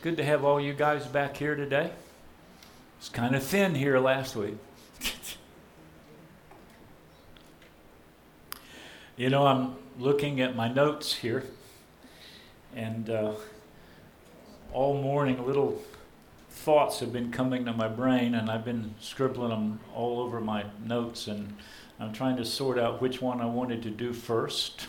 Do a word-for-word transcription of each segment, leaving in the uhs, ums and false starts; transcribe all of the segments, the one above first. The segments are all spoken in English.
Good to have all you guys back here today. It's kind of thin here last week. You know, I'm looking at my notes here, and uh, all morning little thoughts have been coming to my brain, and I've been scribbling them all over my notes, and I'm trying to sort out which one I wanted to do first.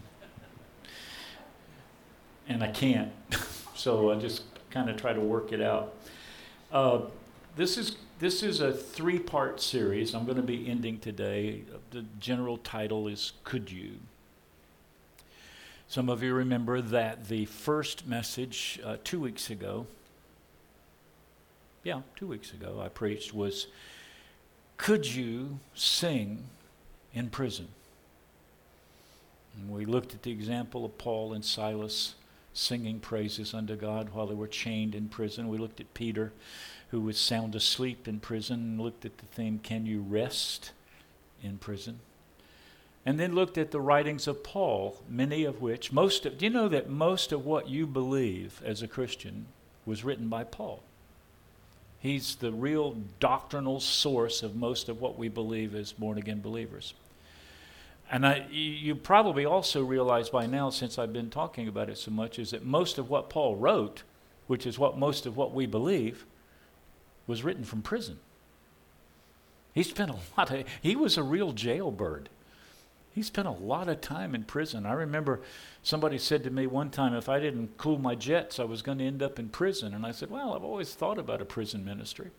And I can't, so I just kind of try to work it out. Uh, this is this is a three-part series. I'm going to be ending today. The general title is Could You? Some of you remember that the first message uh, two weeks ago, yeah, two weeks ago, I preached was, Could you sing in prison? And we looked at the example of Paul and Silas singing praises unto God while they were chained in prison. We looked at Peter, who was sound asleep in prison, and looked at the theme, Can you rest in prison? And then looked at the writings of Paul, many of which, most of, do you know that most of what you believe as a Christian was written by Paul? He's the real doctrinal source of most of what we believe as born-again believers. And I, you probably also realize by now, since I've been talking about it so much, is that most of what Paul wrote, which is what most of what we believe, was written from prison. He spent a lot of, he was a real jailbird. He spent a lot of time in prison. I remember somebody said to me one time, if I didn't cool my jets, I was going to end up in prison. And I said, well, I've always thought about a prison ministry.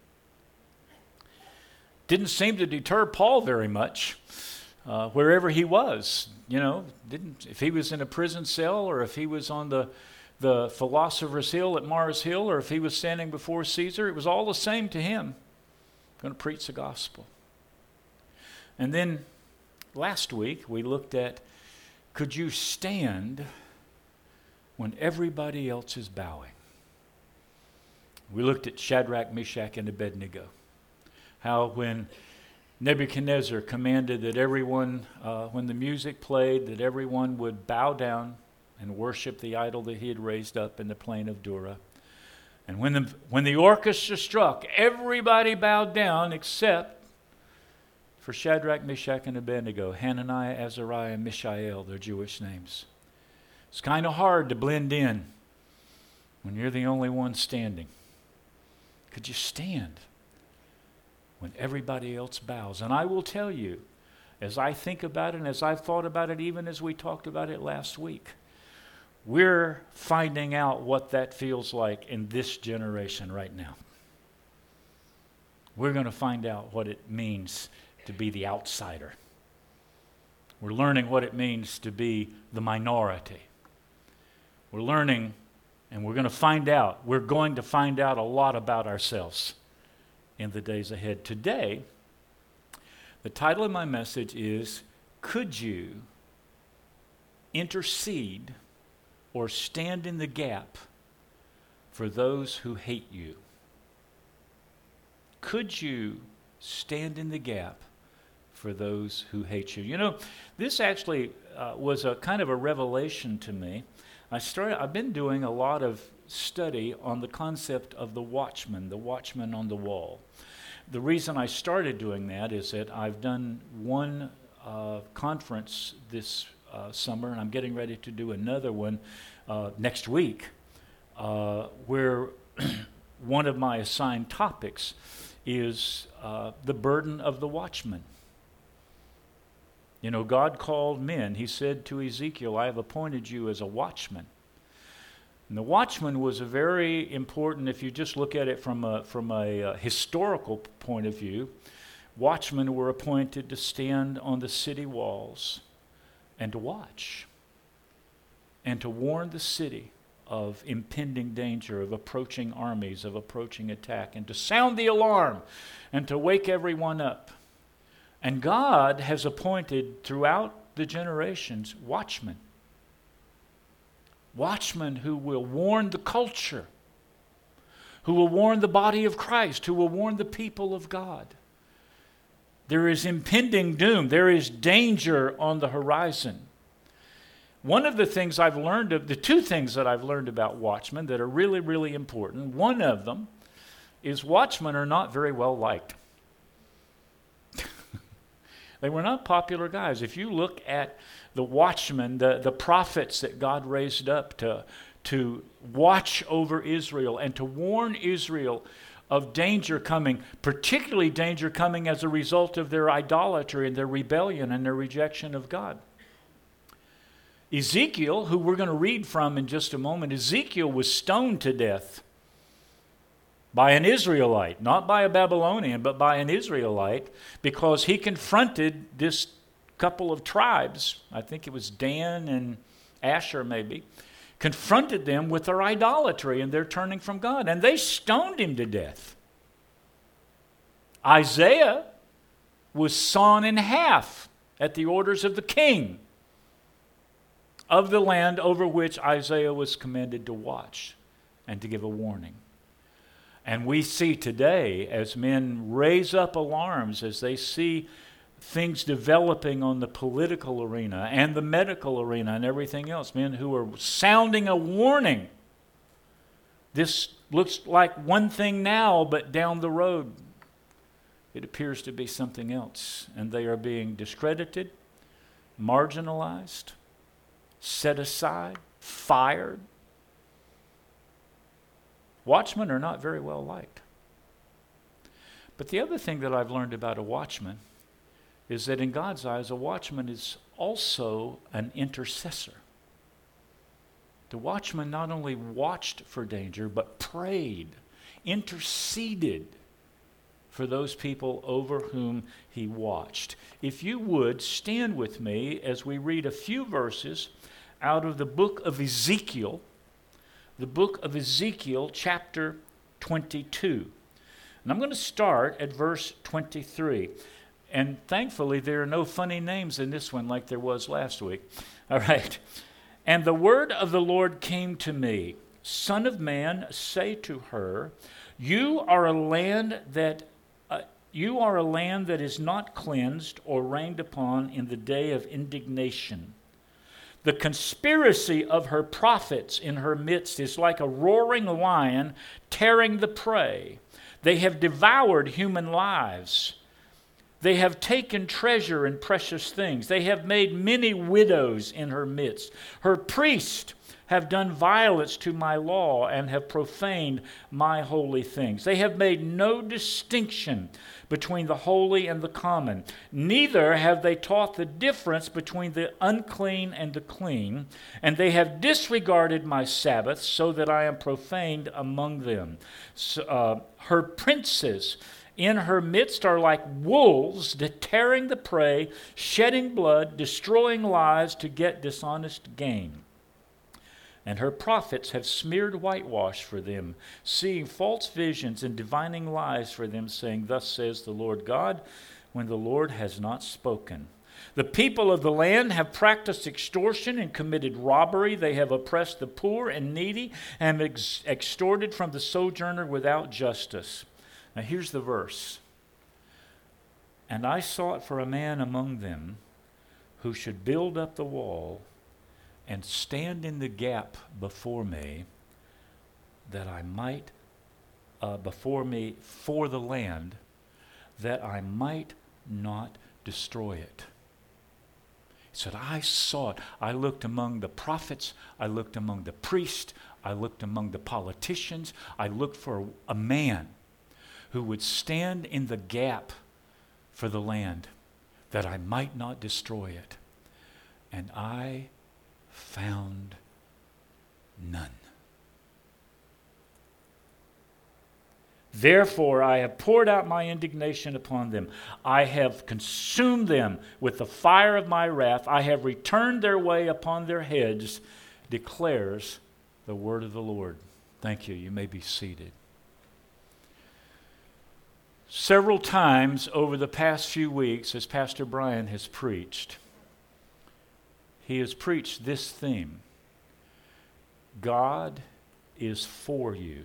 Didn't seem to deter Paul very much. Uh, wherever he was, you know, didn't if he was in a prison cell, or if he was on the the Philosopher's Hill at Mars Hill, or if he was standing before Caesar, it was all the same to him. Going to preach the gospel. And then last week we looked at, could you stand when everybody else is bowing? We looked at Shadrach, Meshach, and Abednego. How when Nebuchadnezzar commanded that everyone, uh, when the music played, that everyone would bow down and worship the idol that he had raised up in the plain of Dura. And when the, when the orchestra struck, everybody bowed down except for Shadrach, Meshach, and Abednego, Hananiah, Azariah, and Mishael, their Jewish names. It's kind of hard to blend in when you're the only one standing. Could you stand when everybody else bows? And I will tell you, as I think about it, and as I've thought about it, even as we talked about it last week, we're finding out what that feels like in this generation right now. We're going to find out what it means to be the outsider. We're learning what it means to be the minority. We're learning, and we're going to find out, we're going to find out a lot about ourselves in the days ahead. Today, the title of my message is, Could you intercede or stand in the gap for those who hate you? Could you stand in the gap for those who hate you? You know, this actually uh, was a kind of a revelation to me. I started, I've been doing a lot of study on the concept of the watchman, the watchman on the wall. The reason I started doing that is that I've done one uh, conference this uh, summer, and I'm getting ready to do another one uh, next week, uh, where one of my assigned topics is uh, the burden of the watchman. You know, God called men. He said to Ezekiel, I have appointed you as a watchman. And the watchman was a very important, if you just look at it from a, from a uh, historical point of view, watchmen were appointed to stand on the city walls and to watch and to warn the city of impending danger, of approaching armies, of approaching attack, and to sound the alarm and to wake everyone up. And God has appointed throughout the generations watchmen. Watchmen who will warn the culture, who will warn the body of Christ, who will warn the people of God. There is impending doom. There is danger on the horizon. one of the things I've learned, of the two things that I've learned about watchmen that are really, really important, one of them is watchmen are not very well liked. They were not popular guys. If you look at the watchmen, the, the prophets that God raised up to, to watch over Israel and to warn Israel of danger coming, particularly danger coming as a result of their idolatry and their rebellion and their rejection of God. Ezekiel, who we're going to read from in just a moment, Ezekiel was stoned to death by an Israelite, not by a Babylonian, but by an Israelite, because he confronted this couple of tribes, I think it was Dan and Asher maybe, confronted them with their idolatry and their turning from God, and they stoned him to death. Isaiah was sawn in half at the orders of the king of the land over which Isaiah was commanded to watch and to give a warning. And we see today, as men raise up alarms, as they see things developing on the political arena and the medical arena and everything else, men who are sounding a warning. This looks like one thing now, but down the road, it appears to be something else. And they are being discredited, marginalized, set aside, fired. Watchmen are not very well liked. But the other thing that I've learned about a watchman is that in God's eyes, a watchman is also an intercessor. The watchman not only watched for danger, but prayed, interceded for those people over whom he watched. If you would, stand with me as we read a few verses out of the book of Ezekiel, the book of Ezekiel, chapter twenty-two. And I'm going to start at verse twenty-three. And thankfully, there are no funny names in this one like there was last week. All right. And the word of the Lord came to me, Son of man, say to her, you are a land that uh, you are a land that is not cleansed or rained upon in the day of indignation. The conspiracy of her prophets in her midst is like a roaring lion tearing the prey. They have devoured human lives. They have taken treasure and precious things. They have made many widows in her midst. Her priests have done violence to my law and have profaned my holy things. They have made no distinction between the holy and the common. Neither have they taught the difference between the unclean and the clean. And they have disregarded my Sabbaths so that I am profaned among them. So, uh, her princes in her midst are like wolves tearing the prey, shedding blood, destroying lives to get dishonest gain. And her prophets have smeared whitewash for them, seeing false visions and divining lies for them, saying, thus says the Lord God, when the Lord has not spoken. The people of the land have practiced extortion and committed robbery. They have oppressed the poor and needy and ex- extorted from the sojourner without justice. Now here's the verse. And I sought for a man among them who should build up the wall and stand in the gap before me, that I might, uh, before me for the land, that I might not destroy it. He said, I sought, I looked among the prophets, I looked among the priests, I looked among the politicians, I looked for a man who would stand in the gap for the land, that I might not destroy it. And I found none. Therefore I have poured out my indignation upon them. I have consumed them with the fire of my wrath. I have returned their way upon their heads, declares the word of the Lord. Thank you. You may be seated. Several times over the past few weeks, as Pastor Brian has preached, he has preached this theme: God is for you.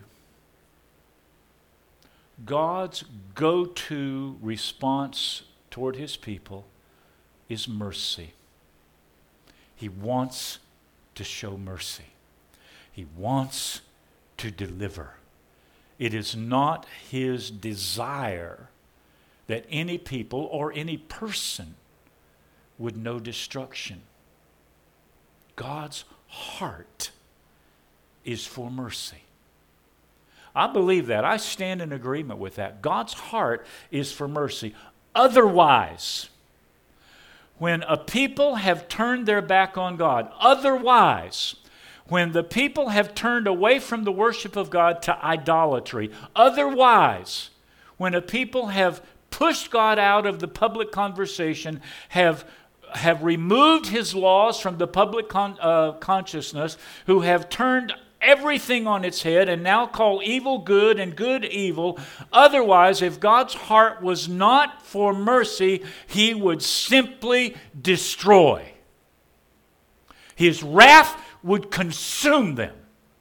God's go-to response toward his people is mercy. He wants to show mercy. He wants to deliver. It is not his desire that any people or any person would know destruction. God's heart is for mercy. I believe that. I stand in agreement with that. God's heart is for mercy. Otherwise, when a people have turned their back on God, otherwise, when the people have turned away from the worship of God to idolatry, otherwise, when a people have pushed God out of the public conversation, have have removed his laws from the public con- uh, consciousness, who have turned everything on its head and now call evil good and good evil. Otherwise, if God's heart was not for mercy, he would simply destroy. His wrath would consume them.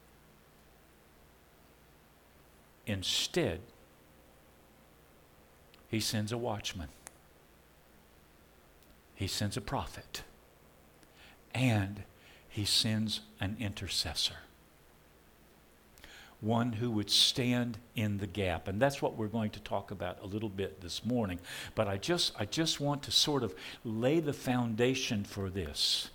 Instead, he sends a watchman. He sends a prophet. And he sends an intercessor. One who would stand in the gap. And that's what we're going to talk about a little bit this morning. But I just, I just want to sort of lay the foundation for this.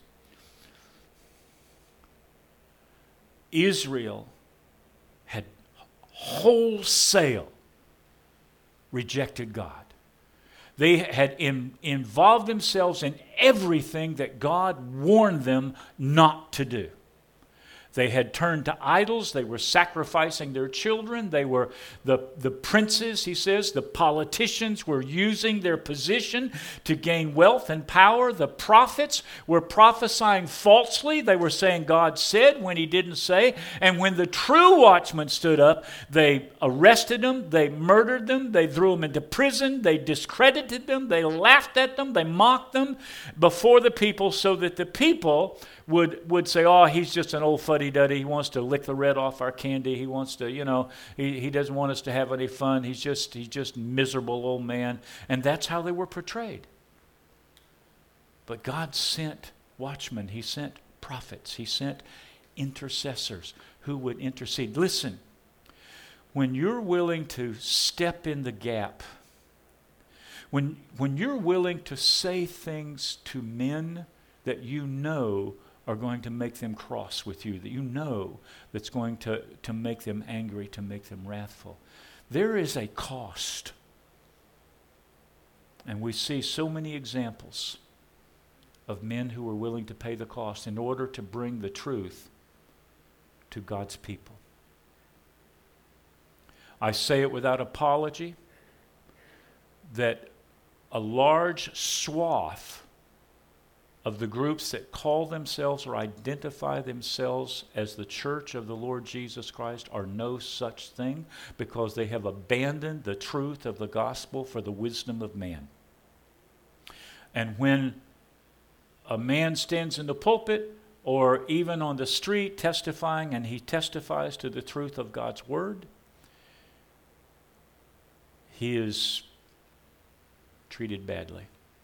Israel had wholesale rejected God. They had in, involved themselves in everything that God warned them not to do. They had turned to idols. They were sacrificing their children. They were the, the princes, he says, the politicians were using their position to gain wealth and power. The prophets were prophesying falsely. They were saying God said when he didn't say. And when the true watchmen stood up, they arrested them. They murdered them. They threw them into prison. They discredited them. They laughed at them. They mocked them before the people, so that the people would would say, oh, he's just an old fuddy-duddy. He wants to lick the red off our candy. He wants to, you know, he, he doesn't want us to have any fun. He's just he's just miserable old man. And that's how they were portrayed. But God sent watchmen. He sent prophets. He sent intercessors who would intercede. Listen, when you're willing to step in the gap, when when you're willing to say things to men that you know are going to make them cross with you, that you know that's going to, to make them angry, to make them wrathful. There is a cost. And we see so many examples of men who were willing to pay the cost in order to bring the truth to God's people. I say it without apology that a large swath of the groups that call themselves or identify themselves as the church of the Lord Jesus Christ are no such thing, because they have abandoned the truth of the gospel for the wisdom of man. And when a man stands in the pulpit or even on the street testifying, and he testifies to the truth of God's word, he is treated badly.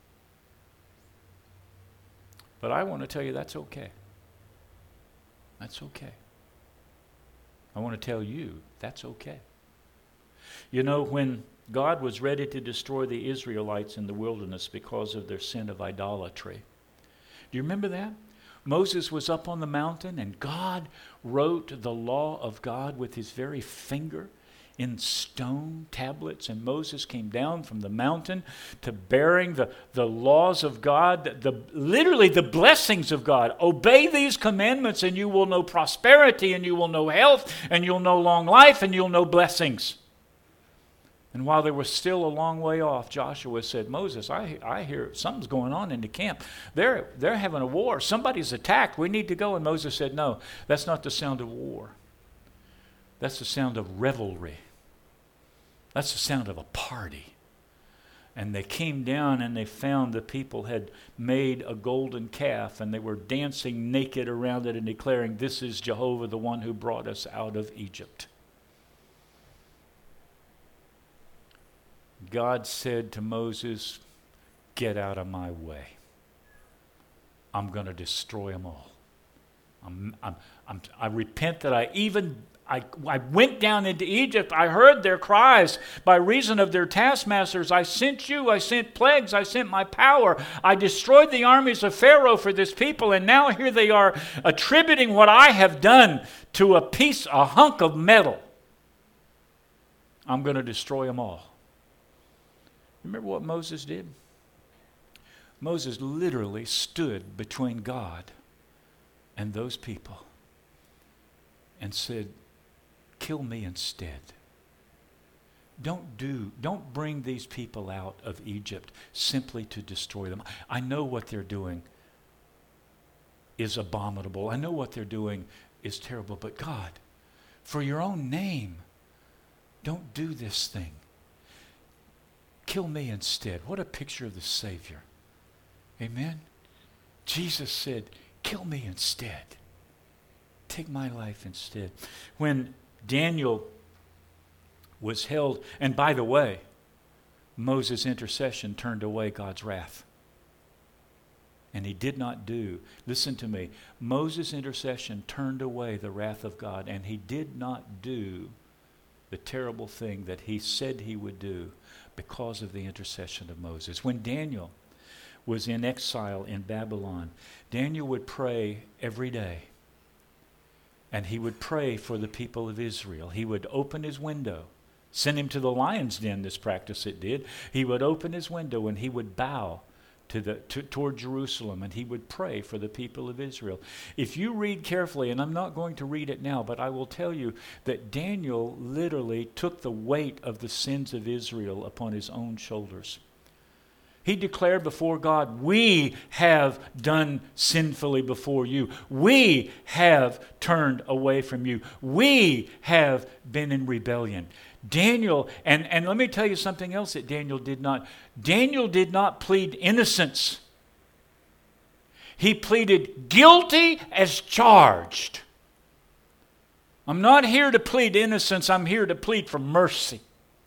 But I want to tell you that's okay. That's okay. I want to tell you that's okay. You know, when God was ready to destroy the Israelites in the wilderness because of their sin of idolatry, do you remember that? Moses was up on the mountain and God wrote the law of God with his very finger in stone tablets, and Moses came down from the mountain to bearing the, the laws of God, the, the literally the blessings of God. Obey these commandments and you will know prosperity, and you will know health, and you'll know long life, and you'll know blessings. And while they were still a long way off, Joshua said, Moses, I, I hear something's going on in the camp. They're, they're having a war. Somebody's attacked. We need to go. And Moses said, no, that's not the sound of war. That's the sound of revelry. That's the sound of a party. And they came down and they found the people had made a golden calf, and they were dancing naked around it and declaring, this is Jehovah, the one who brought us out of Egypt. God said to Moses, get out of my way. I'm going to destroy them all. I'm, I'm, I'm, I repent that I even I, I went down into Egypt. I heard their cries by reason of their taskmasters. I sent you. I sent plagues. I sent my power. I destroyed the armies of Pharaoh for this people. And now here they are attributing what I have done to a piece, a hunk of metal. I'm going to destroy them all. Remember what Moses did? Moses literally stood between God and those people and said, kill me instead. Don't do, don't bring these people out of Egypt simply to destroy them. I know what they're doing is abominable. I know what they're doing is terrible. But God, for your own name, don't do this thing. Kill me instead. What a picture of the Savior. Amen? Jesus said, kill me instead. Take my life instead. When Daniel was held, and by the way, Moses' intercession turned away God's wrath. And he did not do, listen to me, Moses' intercession turned away the wrath of God, and he did not do the terrible thing that he said he would do because of the intercession of Moses. When Daniel was in exile in Babylon, Daniel would pray every day. And he would pray for the people of Israel. He would open his window. Send him to the lion's den, this practice it did. He would open his window and he would bow to the to, toward Jerusalem, and he would pray for the people of Israel. If you read carefully, and I'm not going to read it now, but I will tell you that Daniel literally took the weight of the sins of Israel upon his own shoulders. He declared before God, we have done sinfully before you. We have turned away from you. We have been in rebellion. Daniel, and, and let me tell you something else that Daniel did not. Daniel did not plead innocence. He pleaded guilty as charged. I'm not here to plead innocence. I'm here to plead for mercy.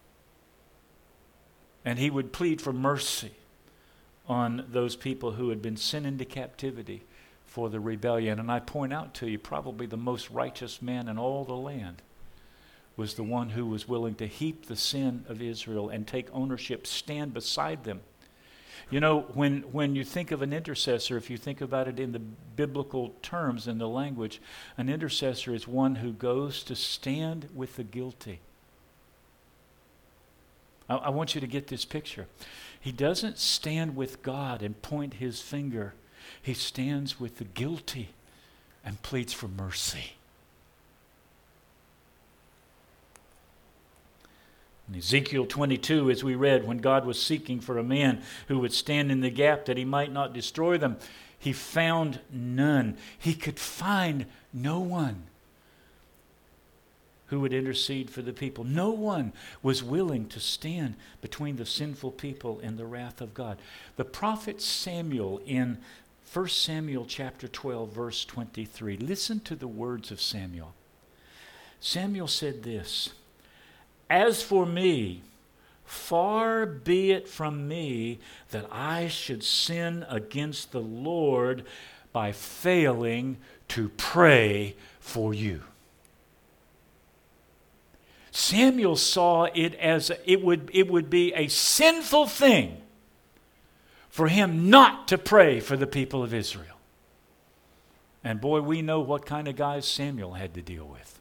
And he would plead for mercy on those people who had been sent into captivity for the rebellion. And I point out to you, probably the most righteous man in all the land was the one who was willing to heap the sin of Israel and take ownership, stand beside them. You know, when, when you think of an intercessor, if you think about it in the biblical terms, in the language, an intercessor is one who goes to stand with the guilty. I, I want you to get this picture. He doesn't stand with God and point his finger. He stands with the guilty and pleads for mercy. In Ezekiel twenty-two, as we read, when God was seeking for a man who would stand in the gap that he might not destroy them, he found none. He could find no one who would intercede for the people. No one was willing to stand between the sinful people and the wrath of God. The prophet Samuel in First Samuel chapter twelve, verse twenty-three. Listen to the words of Samuel. Samuel said this, "As for me, far be it from me that I should sin against the Lord by failing to pray for you." Samuel saw it as a, it would it would be a sinful thing for him not to pray for the people of Israel. And boy, we know what kind of guys Samuel had to deal with.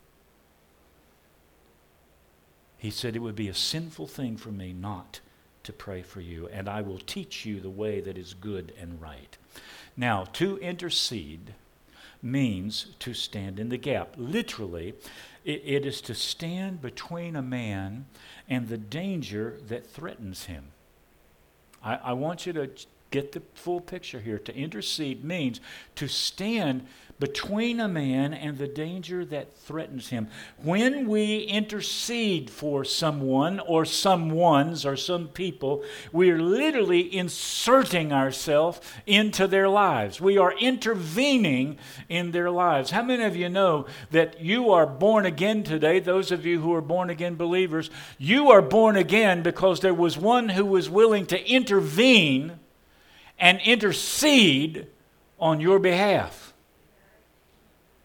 He said, it would be a sinful thing for me not to pray for you, and I will teach you the way that is good and right. Now, to intercede means to stand in the gap. Literally, it, it is to stand between a man and the danger that threatens him. I, I want you to get the full picture here. To intercede means to stand between a man and the danger that threatens him. When we intercede for someone or someones or some people, we are literally inserting ourselves into their lives. We are intervening in their lives. How many of you know that you are born again today? Those of you who are born again believers, you are born again because there was one who was willing to intervene and intercede on your behalf.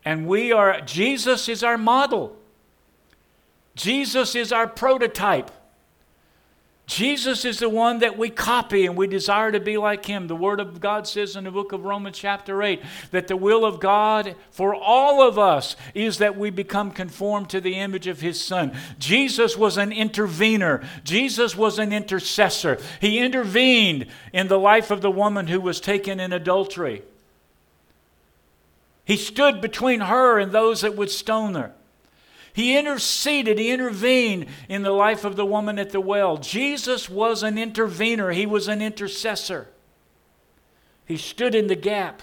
And we are, Jesus is our model. Jesus is our prototype. Jesus is the one that we copy and we desire to be like Him. The Word of God says in the book of Romans chapter eight that the will of God for all of us is that we become conformed to the image of His Son. Jesus was an intervener. Jesus was an intercessor. He intervened in the life of the woman who was taken in adultery. He stood between her and those that would stone her. He interceded, He intervened in the life of the woman at the well. Jesus was an intervener. He was an intercessor. He stood in the gap.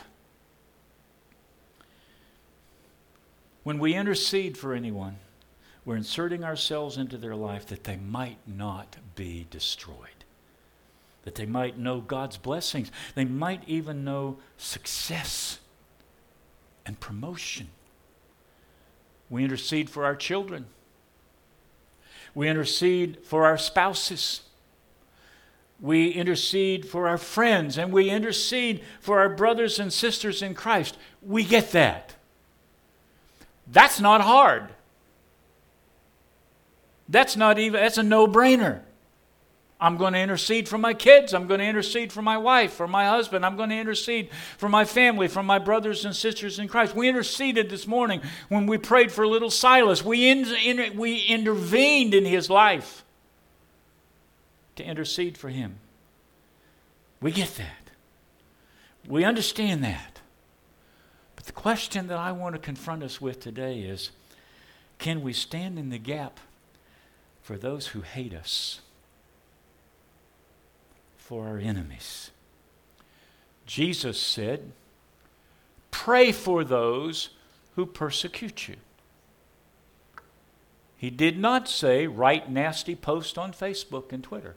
When we intercede for anyone, we're inserting ourselves into their life that they might not be destroyed, that they might know God's blessings. They might even know success and promotion. We intercede for our children. We intercede for our spouses. We intercede for our friends, and we intercede for our brothers and sisters in Christ. We get that. That's not hard. That's not even, that's a no-brainer. I'm going to intercede for my kids. I'm going to intercede for my wife, for my husband. I'm going to intercede for my family, for my brothers and sisters in Christ. We interceded this morning when we prayed for little Silas. We, in, in, we intervened in his life to intercede for him. We get that. We understand that. But the question that I want to confront us with today is, can we stand in the gap for those who hate us? For our enemies. Jesus said, pray for those who persecute you. He did not say, write nasty posts on Facebook and Twitter.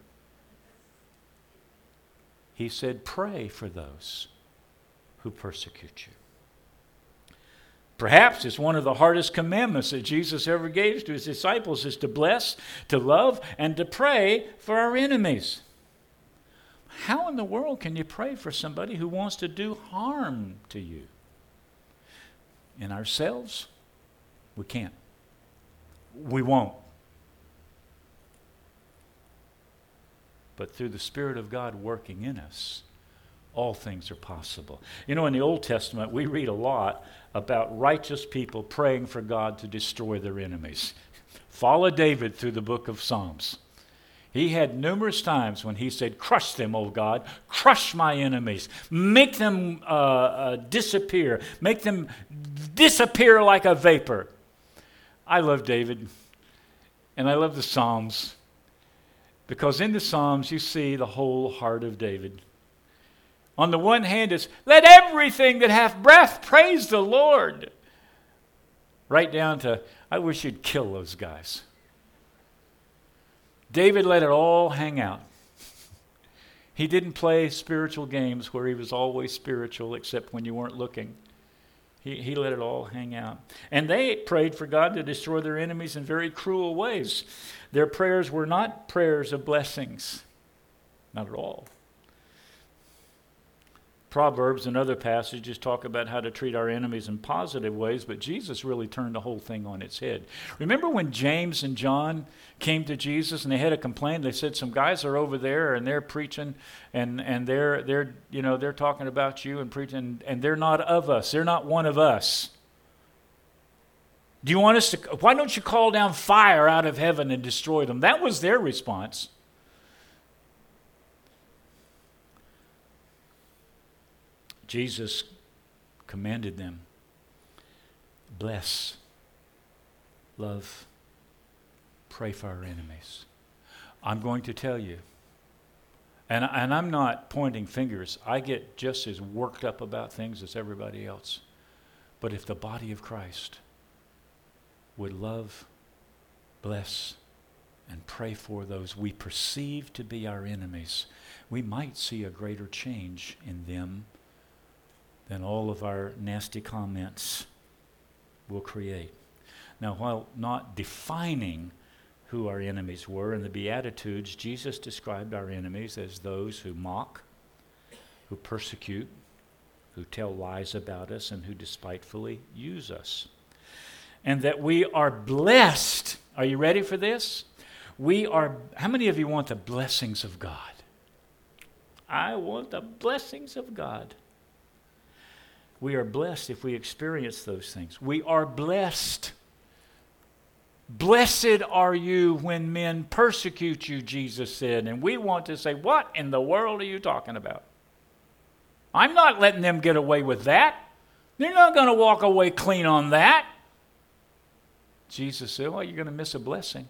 He said, pray for those who persecute you. Perhaps it's one of the hardest commandments that Jesus ever gave to his disciples is to bless, to love, and to pray for our enemies. How in the world can you pray for somebody who wants to do harm to you? In ourselves, we can't. We won't. But through the Spirit of God working in us, all things are possible. You know, in the Old Testament, we read a lot about righteous people praying for God to destroy their enemies. Follow David through the book of Psalms. He had numerous times when he said, crush them, O God, crush my enemies, make them uh, uh, disappear, make them disappear like a vapor. I love David, and I love the Psalms, because in the Psalms you see the whole heart of David. On the one hand, it's, let everything that hath breath praise the Lord. Right down to, I wish you'd kill those guys. David let it all hang out. He didn't play spiritual games where he was always spiritual except when you weren't looking. He, he let it all hang out. And they prayed for God to destroy their enemies in very cruel ways. Their prayers were not prayers of blessings. Not at all. Proverbs and other passages talk about how to treat our enemies in positive ways, but Jesus really turned the whole thing on its head. Remember when James and John came to Jesus and they had a complaint? They said, some guys are over there and they're preaching and, and they're they're you know they're talking about you and preaching, and they're not of us. They're not one of us. Do you want us to, why don't you call down fire out of heaven and destroy them? That was their response. Jesus commanded them, bless, love, pray for our enemies. I'm going to tell you, and, and I'm not pointing fingers. I get just as worked up about things as everybody else. But if the body of Christ would love, bless, and pray for those we perceive to be our enemies, we might see a greater change in them than all of our nasty comments will create. Now, while not defining who our enemies were in the Beatitudes, Jesus described our enemies as those who mock, who persecute, who tell lies about us and who despitefully use us. And that we are blessed. Are you ready for this? We are, how many of you want the blessings of God? I want the blessings of God. We are blessed if we experience those things. We are blessed. Blessed are you when men persecute you, Jesus said. And we want to say, what in the world are you talking about? I'm not letting them get away with that. They're not going to walk away clean on that. Jesus said, well, you're going to miss a blessing.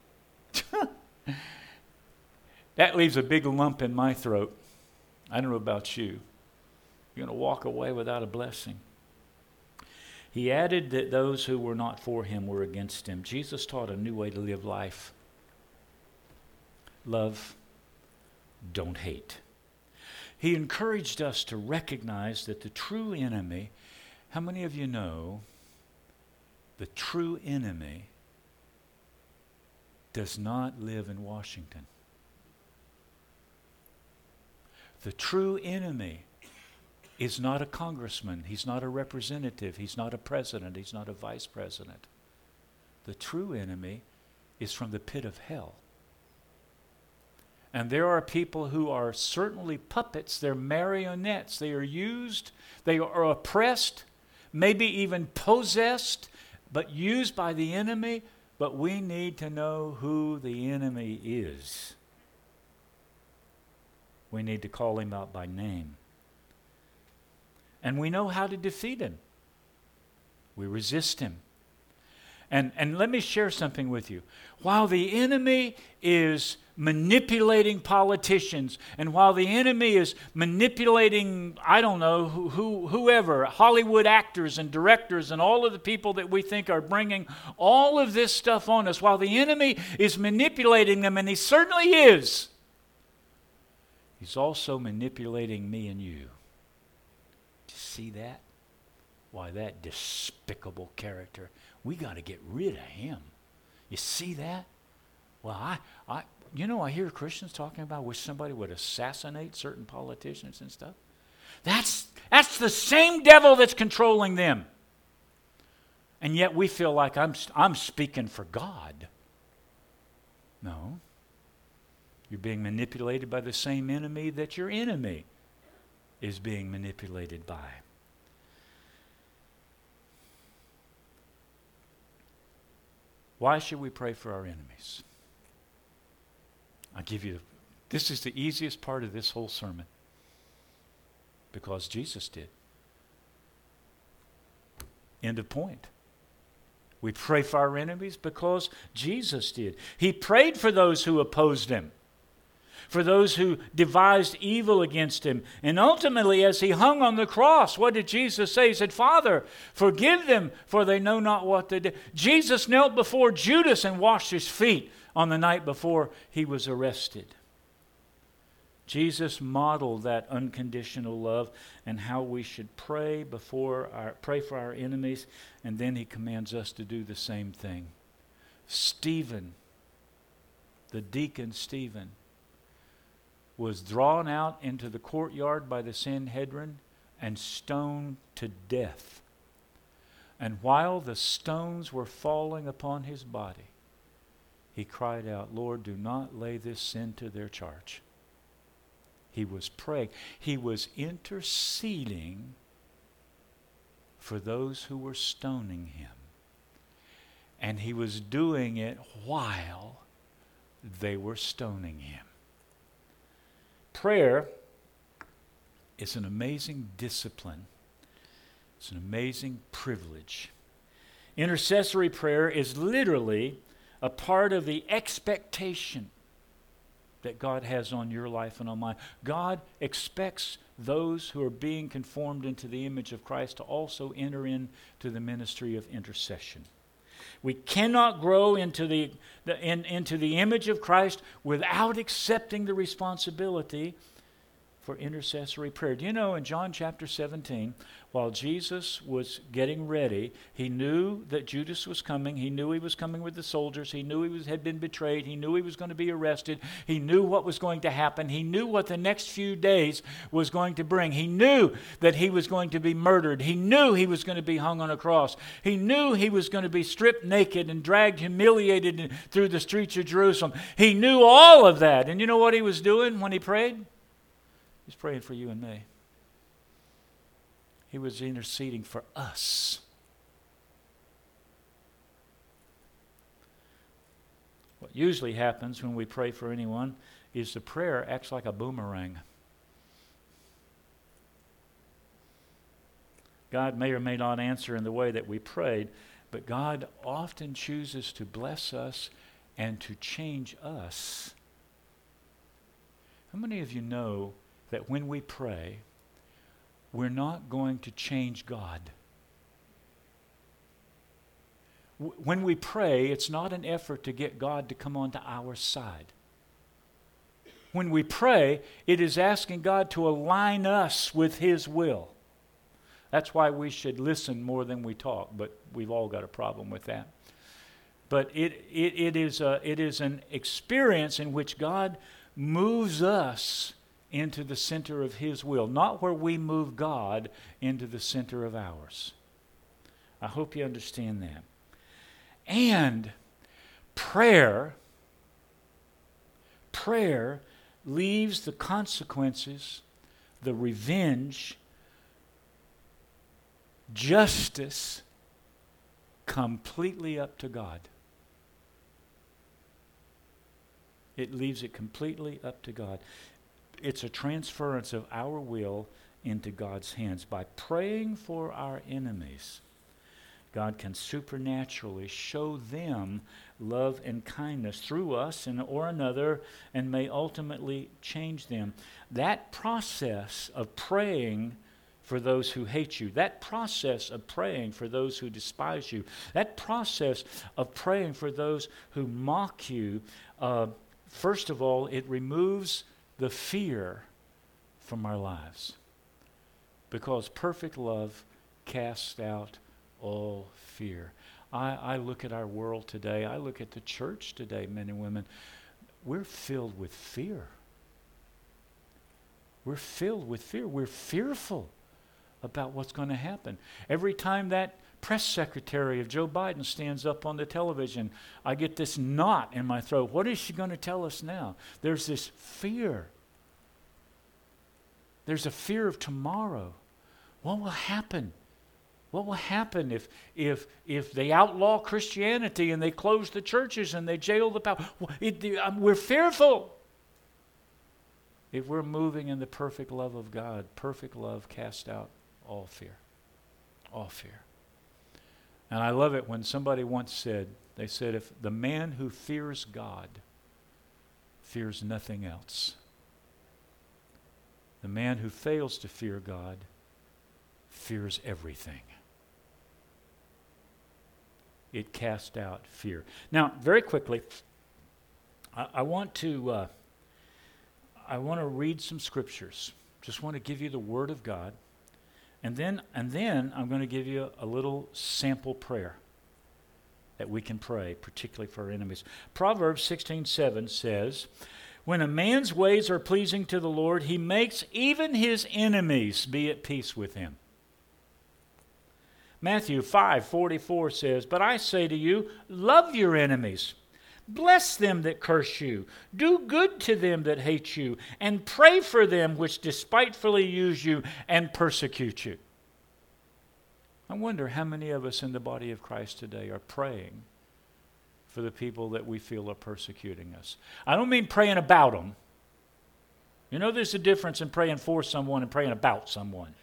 That leaves a big lump in my throat. I don't know about you. You're going to walk away without a blessing. He added that those who were not for him were against him. Jesus taught a new way to live life. Love, don't hate. He encouraged us to recognize that the true enemy, how many of you know the true enemy does not live in Washington? The true enemy is not a congressman. He's not a representative. He's not a president. He's not a vice president. The true enemy is from the pit of hell. And there are people who are certainly puppets. They're marionettes. They are used. They are oppressed, maybe even possessed, but used by the enemy. But we need to know who the enemy is. We need to call him out by name. And we know how to defeat him. We resist him. And, and let me share something with you. While the enemy is manipulating politicians, and while the enemy is manipulating, I don't know, who, who, whoever, Hollywood actors and directors and all of the people that we think are bringing all of this stuff on us, while the enemy is manipulating them, and he certainly is, he's also manipulating me and you. Do you see that? Why, that despicable character. We got to get rid of him. You see that? Well, I, I, you know, I hear Christians talking about wish somebody would assassinate certain politicians and stuff. That's, that's the same devil that's controlling them. And yet we feel like I'm, I'm speaking for God. No. You're being manipulated by the same enemy that your enemy is being manipulated by. Why should we pray for our enemies? I'll give you, this is the easiest part of this whole sermon. Because Jesus did. End of point. We pray for our enemies because Jesus did. He prayed for those who opposed him, for those who devised evil against him. And ultimately, as he hung on the cross, what did Jesus say? He said, Father, forgive them, for they know not what they do. Jesus knelt before Judas and washed his feet on the night before he was arrested. Jesus modeled that unconditional love and how we should pray before our, pray for our enemies, and then he commands us to do the same thing. Stephen, the deacon Stephen, was drawn out into the courtyard by the Sanhedrin and stoned to death. And while the stones were falling upon his body, he cried out, Lord, do not lay this sin to their charge. He was praying. He was interceding for those who were stoning him. And he was doing it while they were stoning him. Prayer is an amazing discipline. It's an amazing privilege. Intercessory prayer is literally a part of the expectation that God has on your life and on mine. God expects those who are being conformed into the image of Christ to also enter into the ministry of intercession. We cannot grow into the, the in, into the image of Christ without accepting the responsibility for intercessory prayer. Do you know in John chapter seventeen, while Jesus was getting ready, he knew that Judas was coming. He knew he was coming with the soldiers. He knew he was, had been betrayed. He knew he was going to be arrested. He knew what was going to happen. He knew what the next few days was going to bring. He knew that he was going to be murdered. He knew he was going to be hung on a cross. He knew he was going to be stripped naked and dragged humiliated through the streets of Jerusalem. He knew all of that. And you know what he was doing when he prayed? He's praying for you and me. He was interceding for us. What usually happens when we pray for anyone is the prayer acts like a boomerang. God may or may not answer in the way that we prayed, but God often chooses to bless us and to change us. How many of you know that when we pray, we're not going to change God? W- when we pray, it's not an effort to get God to come onto our side. When we pray, it is asking God to align us with His will. That's why we should listen more than we talk, but we've all got a problem with that. But it, it, it, is, a, it is an experience in which God moves us into the center of His will, not where we move God into the center of ours. I hope you understand that. And prayer, prayer leaves the consequences, the revenge, justice completely up to God. It leaves it completely up to God. It's a transference of our will into God's hands. By praying for our enemies, God can supernaturally show them love and kindness through us and or another, and may ultimately change them. That process of praying for those who hate you, that process of praying for those who despise you, that process of praying for those who mock you, uh, first of all, it removes the fear from our lives. Because perfect love casts out all fear. I, I look at our world today, I look at the church today, men and women, we're filled with fear. We're filled with fear. We're fearful about what's going to happen. Every time that press secretary of Joe Biden stands up on the television, I get this knot in my throat. What is she going to tell us now? There's this fear. There's a fear of tomorrow. What will happen? What will happen if if if they outlaw Christianity and they close the churches and they jail the power? It, it, um, we're fearful. If we're moving in the perfect love of God, perfect love casts out all fear. All fear. And I love it when somebody once said, they said, if the man who fears God fears nothing else, the man who fails to fear God fears everything. It casts out fear. Now, very quickly, I, I want to uh, I want to read some scriptures. Just want to give you the Word of God. And then, and then I'm going to give you a little sample prayer that we can pray, particularly for our enemies. Proverbs sixteen seven says, when a man's ways are pleasing to the Lord, he makes even his enemies be at peace with him. Matthew five forty-four says, but I say to you, love your enemies. Bless them that curse you. Do good to them that hate you. And pray for them which despitefully use you and persecute you. I wonder how many of us in the body of Christ today are praying for the people that we feel are persecuting us. I don't mean praying about them. You know there's a difference in praying for someone and praying about someone.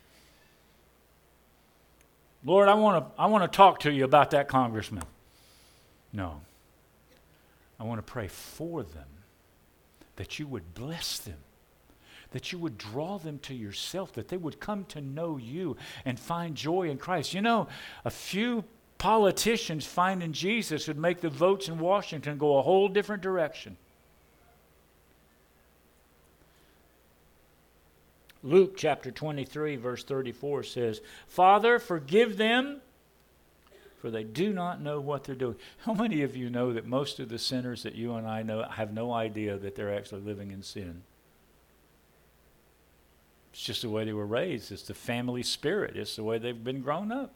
Lord, I want to I want to talk to you about that congressman. No. I want to pray for them, that you would bless them, that you would draw them to yourself, that they would come to know you and find joy in Christ. You know, a few politicians finding Jesus would make the votes in Washington go a whole different direction. Luke chapter twenty-three, verse thirty-four says, Father, forgive them, for they do not know what they're doing. How many of you know that most of the sinners that you and I know have no idea that they're actually living in sin? It's just the way they were raised. It's the family spirit. It's the way they've been grown up.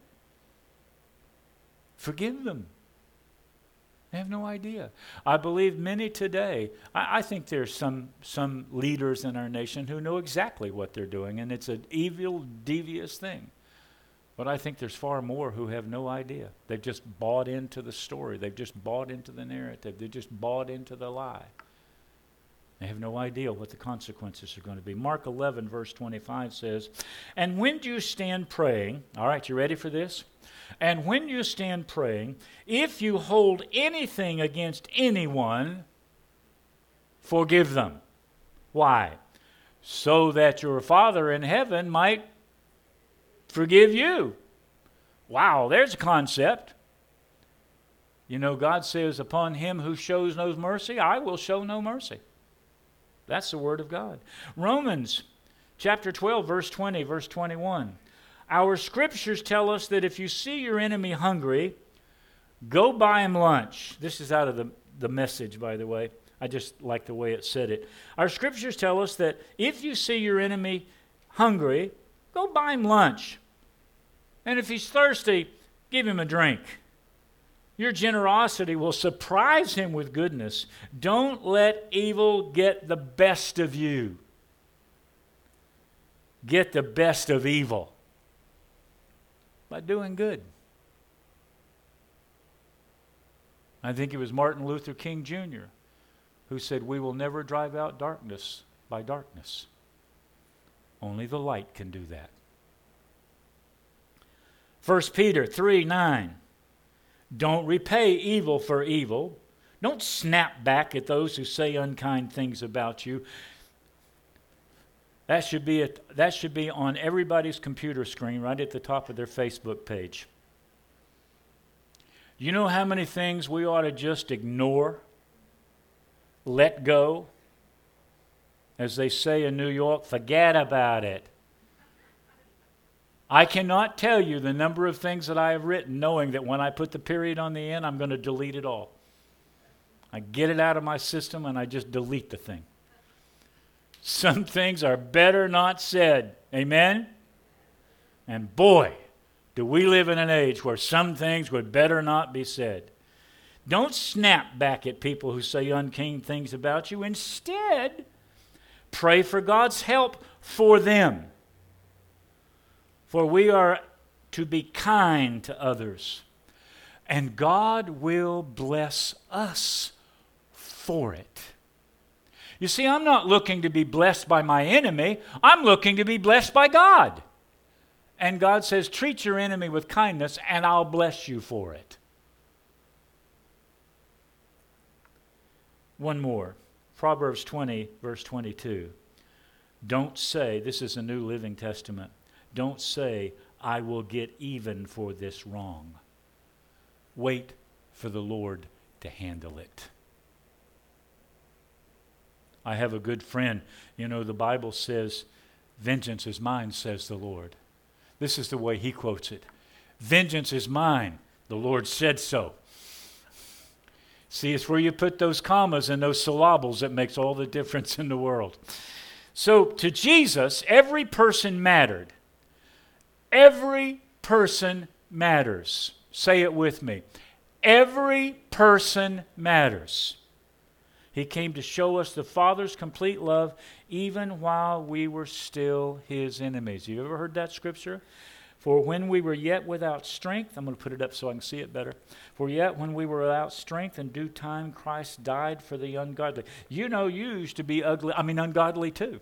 Forgive them. They have no idea. I believe many today, I, I think there's some, some leaders in our nation who know exactly what they're doing, and it's an evil, devious thing. But I think there's far more who have no idea. They've just bought into the story. They've just bought into the narrative. They've just bought into the lie. They have no idea what the consequences are going to be. Mark eleven, verse twenty-five says, and when you stand praying, all right, you ready for this? And when you stand praying, if you hold anything against anyone, forgive them. Why? So that your Father in heaven might forgive you. Wow, there's a concept. You know, God says, upon him who shows no mercy, I will show no mercy. That's the word of God. Romans chapter twelve, verse twenty, verse twenty-one. Our scriptures tell us that if you see your enemy hungry, go buy him lunch. This is out of the, the Message, by the way. I just like the way it said it. Our scriptures tell us that if you see your enemy hungry, go buy him lunch. And if he's thirsty, give him a drink. Your generosity will surprise him with goodness. Don't let evil get the best of you. Get the best of evil by doing good. I think it was Martin Luther King Junior who said, we will never drive out darkness by darkness. Only the light can do that. First Peter three nine. Don't repay evil for evil. Don't snap back at those who say unkind things about you. That should be a, that should be on everybody's computer screen right at the top of their Facebook page. You know how many things we ought to just ignore, let go? As they say in New York, forget about it. I cannot tell you the number of things that I have written knowing that when I put the period on the end, I'm going to delete it all. I get it out of my system and I just delete the thing. Some things are better not said. Amen? And boy, do we live in an age where some things would better not be said. Don't snap back at people who say unclean things about you. Instead, pray for God's help for them. For we are to be kind to others, and God will bless us for it. You see, I'm not looking to be blessed by my enemy. I'm looking to be blessed by God. And God says, treat your enemy with kindness, and I'll bless you for it. One more. Proverbs twenty, verse twenty-two. Don't say, this is a New Living Testament, don't say, I will get even for this wrong. Wait for the Lord to handle it. I have a good friend. You know, the Bible says, vengeance is mine, says the Lord. This is the way he quotes it. Vengeance is mine. The Lord said so. See, it's where you put those commas and those syllables that makes all the difference in the world. So to Jesus, every person mattered. Every person matters. Say it with me. Every person matters. He came to show us the Father's complete love even while we were still his enemies. You ever heard that scripture? For when we were yet without strength, I'm going to put it up so I can see it better. For yet when we were without strength, in due time Christ died for the ungodly. You know, you used to be ugly, I mean ungodly too.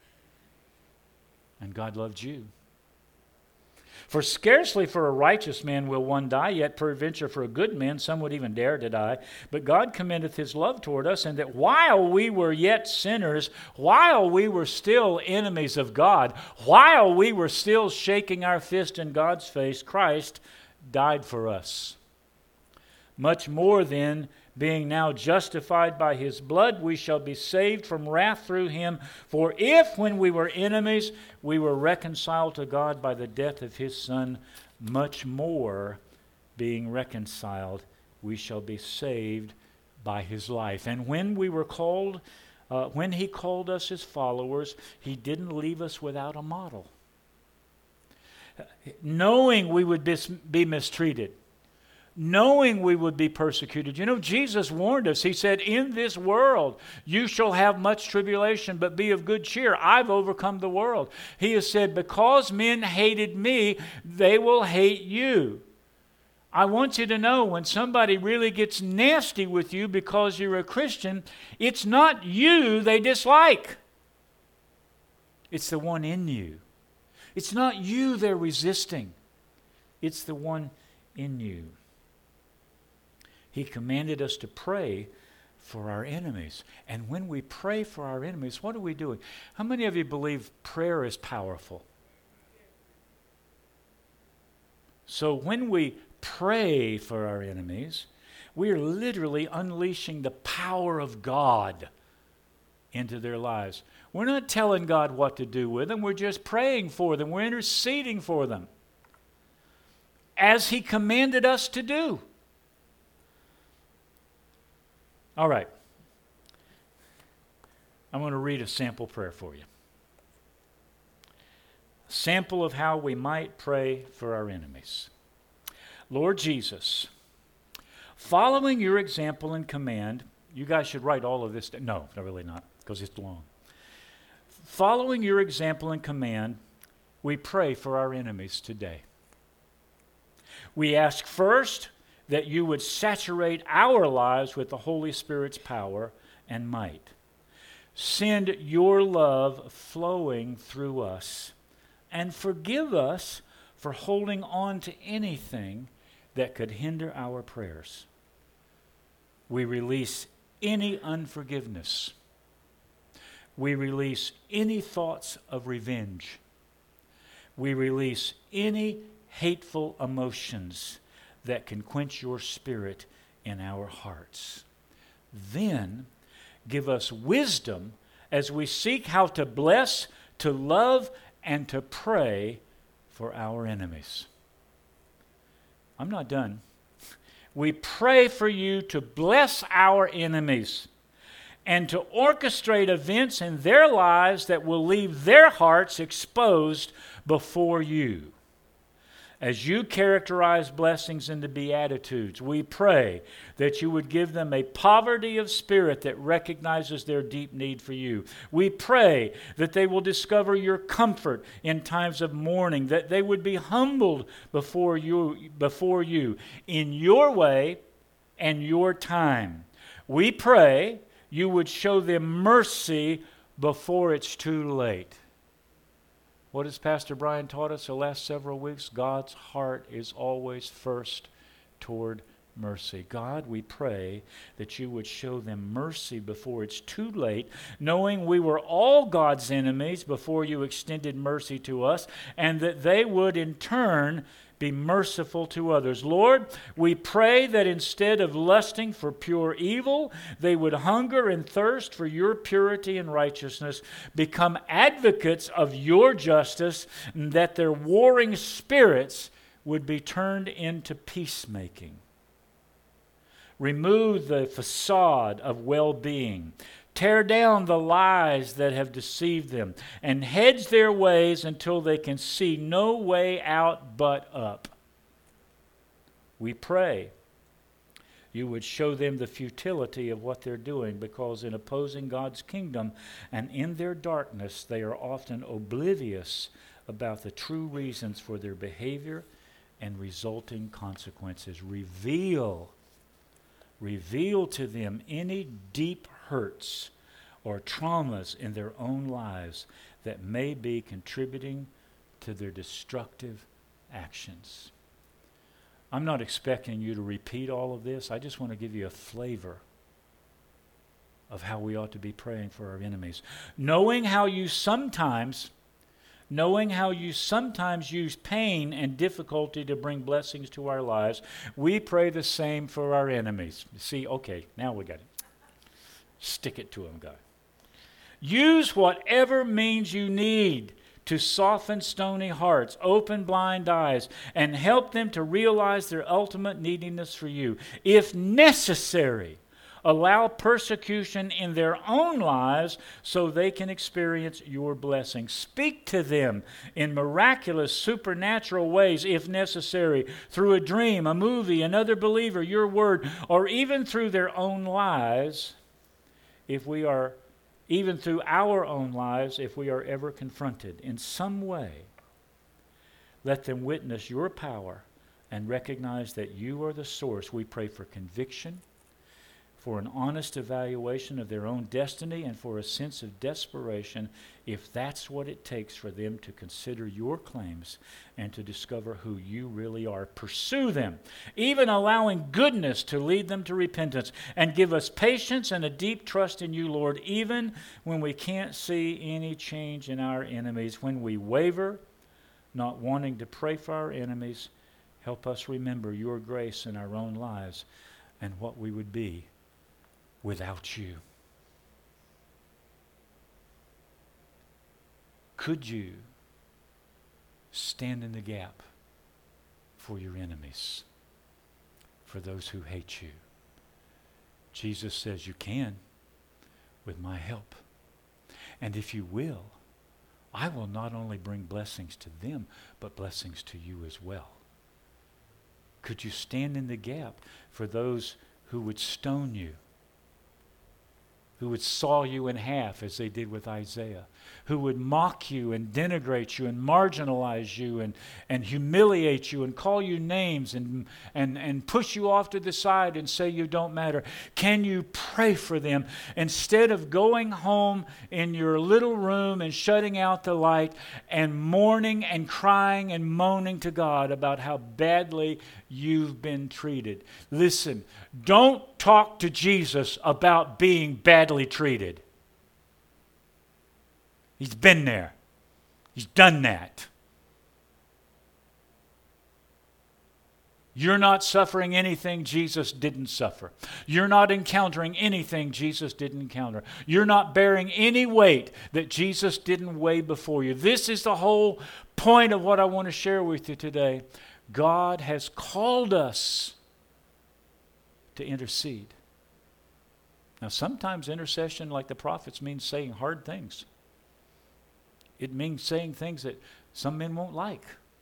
And God loved you. For scarcely for a righteous man will one die, yet peradventure for a good man some would even dare to die. But God commendeth his love toward us, and that while we were yet sinners, while we were still enemies of God, while we were still shaking our fist in God's face, Christ died for us. Much more then, being now justified by his blood, we shall be saved from wrath through him. For if, when we were enemies, we were reconciled to God by the death of his Son, much more, being reconciled, we shall be saved by his life. And when we were called, uh, when he called us his followers, he didn't leave us without a model. Knowing we would bis- be mistreated, knowing we would be persecuted. You know, Jesus warned us. He said, in this world you shall have much tribulation, but be of good cheer. I've overcome the world. He has said, because men hated me, they will hate you. I want you to know, when somebody really gets nasty with you because you're a Christian, it's not you they dislike. It's the one in you. It's not you they're resisting. It's the one in you. He commanded us to pray for our enemies. And when we pray for our enemies, what are we doing? How many of you believe prayer is powerful? So when we pray for our enemies, we are literally unleashing the power of God into their lives. We're not telling God what to do with them. We're just praying for them. We're interceding for them, as he commanded us to do. All right. I'm going to read a sample prayer for you. A sample of how we might pray for our enemies. Lord Jesus, following your example and command, you guys should write all of this down. No, no, really not, because it's long. Following your example and command, we pray for our enemies today. We ask first that you would saturate our lives with the Holy Spirit's power and might. Send your love flowing through us, and forgive us for holding on to anything that could hinder our prayers. We release any unforgiveness. We release any thoughts of revenge. We release any hateful emotions that can quench your spirit in our hearts. Then give us wisdom as we seek how to bless, to love, and to pray for our enemies. I'm not done. We pray for you to bless our enemies and to orchestrate events in their lives that will leave their hearts exposed before you. As you characterize blessings in the Beatitudes, we pray that you would give them a poverty of spirit that recognizes their deep need for you. We pray that they will discover your comfort in times of mourning, that they would be humbled before you, before you in your way and your time. We pray you would show them mercy before it's too late. What has Pastor Brian taught us the last several weeks? God's heart is always first toward mercy. God, we pray that you would show them mercy before it's too late, knowing we were all God's enemies before you extended mercy to us, and that they would in turn be merciful to others. Lord, we pray that instead of lusting for pure evil, they would hunger and thirst for your purity and righteousness, become advocates of your justice, and that their warring spirits would be turned into peacemaking. Remove the facade of well-being. Tear down the lies that have deceived them, and hedge their ways until they can see no way out but up. We pray you would show them the futility of what they're doing, because in opposing God's kingdom and in their darkness, they are often oblivious about the true reasons for their behavior and resulting consequences. Reveal, reveal to them any deep hurts or traumas in their own lives that may be contributing to their destructive actions. I'm not expecting you to repeat all of this. I just want to give you a flavor of how we ought to be praying for our enemies. Knowing how you sometimes knowing how you sometimes use pain and difficulty to bring blessings to our lives, we pray the same for our enemies. See, okay, now we got it. Stick it to them, God. Use whatever means you need to soften stony hearts, open blind eyes, and help them to realize their ultimate neediness for you. If necessary, allow persecution in their own lives so they can experience your blessing. Speak to them in miraculous, supernatural ways, if necessary, through a dream, a movie, another believer, your word, or even through their own lives, if we are, even through our own lives, if we are ever confronted in some way. Let them witness your power and recognize that you are the source. We pray for conviction, for an honest evaluation of their own destiny, and for a sense of desperation, if that's what it takes for them to consider your claims and to discover who you really are. Pursue them, even allowing goodness to lead them to repentance, and give us patience and a deep trust in you, Lord, even when we can't see any change in our enemies. When we waver, not wanting to pray for our enemies, help us remember your grace in our own lives and what we would be without you. Could you stand in the gap for your enemies, for those who hate you? Jesus says you can with my help. And if you will, I will not only bring blessings to them, but blessings to you as well. Could you stand in the gap for those who would stone you, who would saw you in half as they did with Isaiah, who would mock you and denigrate you and marginalize you and, and humiliate you and call you names and, and, and push you off to the side and say you don't matter? Can you pray for them instead of going home in your little room and shutting out the light and mourning and crying and moaning to God about how badly you've been treated? Listen, don't talk to Jesus about being badly treated. He's been there. He's done that. You're not suffering anything Jesus didn't suffer. You're not encountering anything Jesus didn't encounter. You're not bearing any weight that Jesus didn't weigh before you. This is the whole point of what I want to share with you today. God has called us to intercede. Now, sometimes intercession, like the prophets, means saying hard things. It means saying things that some men won't like.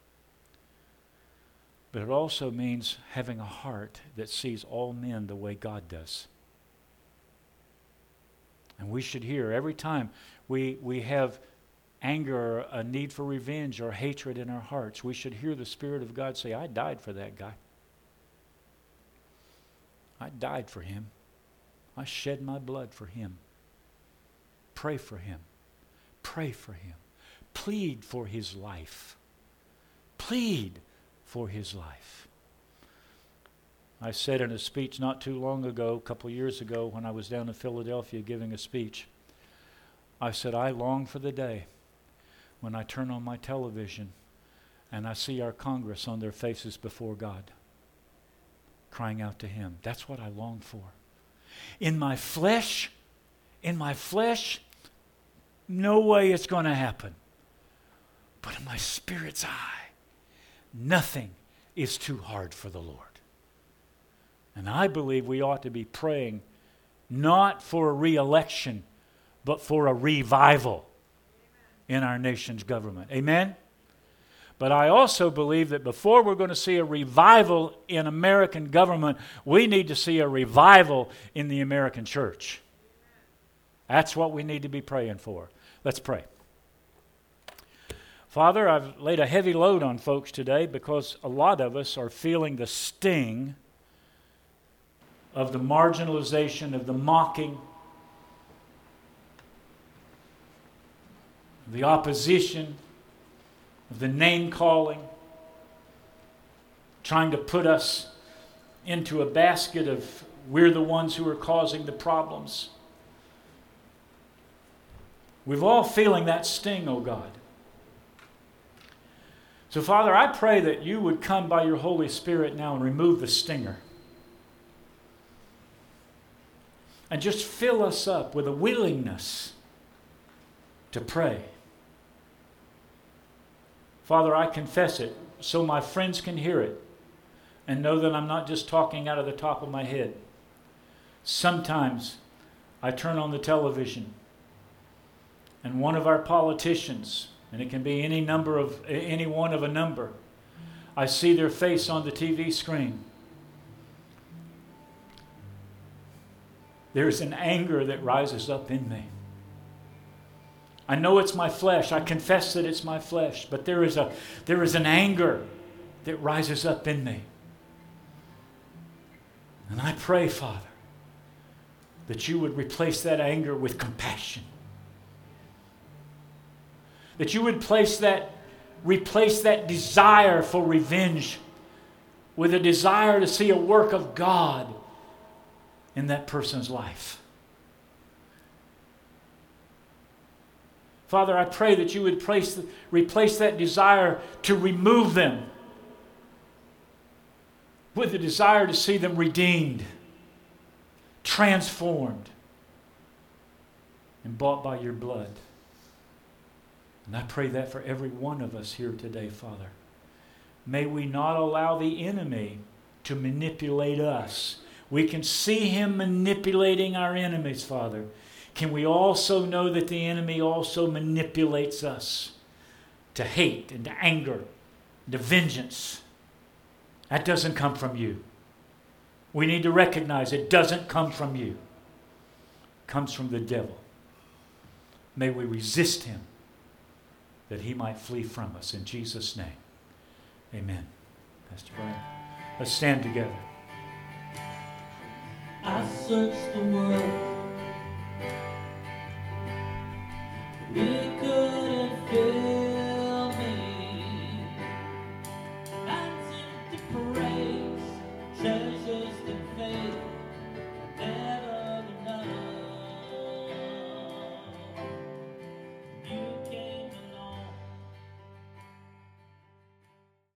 But it also means having a heart that sees all men the way God does. And we should hear every time we, we have anger or a need for revenge or hatred in our hearts, we should hear the Spirit of God say, I died for that guy. I died for him. I shed my blood for him. Pray for him. Pray for him. Plead for his life. Plead for his life. I said in a speech not too long ago, a couple of years ago, when I was down in Philadelphia giving a speech, I said, I long for the day when I turn on my television and I see our Congress on their faces before God, crying out to him. That's what I long for. In my flesh, in my flesh, no way it's going to happen. But in my spirit's eye, nothing is too hard for the Lord. And I believe we ought to be praying not for a re-election, but for a revival in our nation's government. Amen? But I also believe that before we're going to see a revival in American government, we need to see a revival in the American church. That's what we need to be praying for. Let's pray. Father, I've laid a heavy load on folks today because a lot of us are feeling the sting of the marginalization, of the mocking, the opposition, of the name-calling, trying to put us into a basket of we're the ones who are causing the problems. We're all feeling that sting, oh God. So, Father, I pray that you would come by your Holy Spirit now and remove the stinger. And just fill us up with a willingness to pray. Father, I confess it so my friends can hear it and know that I'm not just talking out of the top of my head. Sometimes I turn on the television and one of our politicians, and it can be any number of any one of a number, I see their face on the T V screen. There's an anger that rises up in me. I know it's my flesh. I confess that it's my flesh. But there is a there is an anger that rises up in me. And I pray, Father, that you would replace that anger with compassion. That you would place that, replace that desire for revenge with a desire to see a work of God in that person's life. Father, I pray that you would place, replace that desire to remove them with the desire to see them redeemed, transformed, and bought by your blood. And I pray that for every one of us here today, Father. May we not allow the enemy to manipulate us. We can see him manipulating our enemies, Father. Can we also know that the enemy also manipulates us to hate and to anger, to vengeance? That doesn't come from you. We need to recognize it doesn't come from you. It comes from the devil. May we resist him that he might flee from us. In Jesus' name, amen. Pastor Brian, let's stand together. I searched the world